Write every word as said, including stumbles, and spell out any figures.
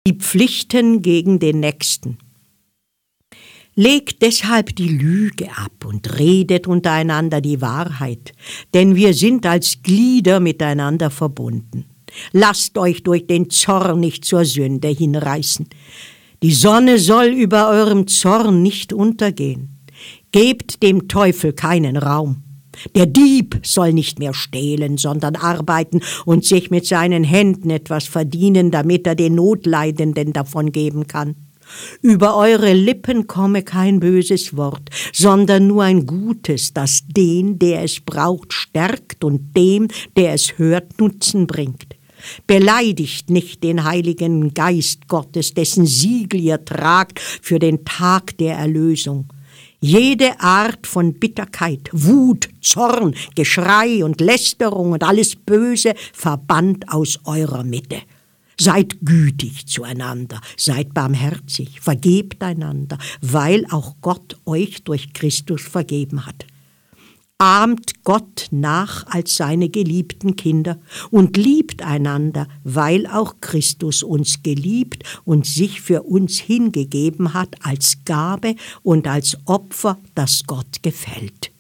die Pflichten gegen den Nächsten. Legt deshalb die Lüge ab und redet untereinander die Wahrheit, denn wir sind als Glieder miteinander verbunden. Lasst euch durch den Zorn nicht zur Sünde hinreißen. Die Sonne soll über eurem Zorn nicht untergehen. Gebt dem Teufel keinen Raum. Der Dieb soll nicht mehr stehlen, sondern arbeiten und sich mit seinen Händen etwas verdienen, damit er den Notleidenden davon geben kann. Über eure Lippen komme kein böses Wort, sondern nur ein Gutes, das den, der es braucht, stärkt und dem, der es hört, Nutzen bringt. Beleidigt nicht den Heiligen Geist Gottes, dessen Siegel ihr tragt für den Tag der Erlösung. Jede Art von Bitterkeit, Wut, Zorn, Geschrei und Lästerung und alles Böse verbannt aus eurer Mitte. Seid gütig zueinander, seid barmherzig, vergebt einander, weil auch Gott euch durch Christus vergeben hat. Ahmt Gott nach als seine geliebten Kinder und liebt einander, weil auch Christus uns geliebt und sich für uns hingegeben hat als Gabe und als Opfer, das Gott gefällt.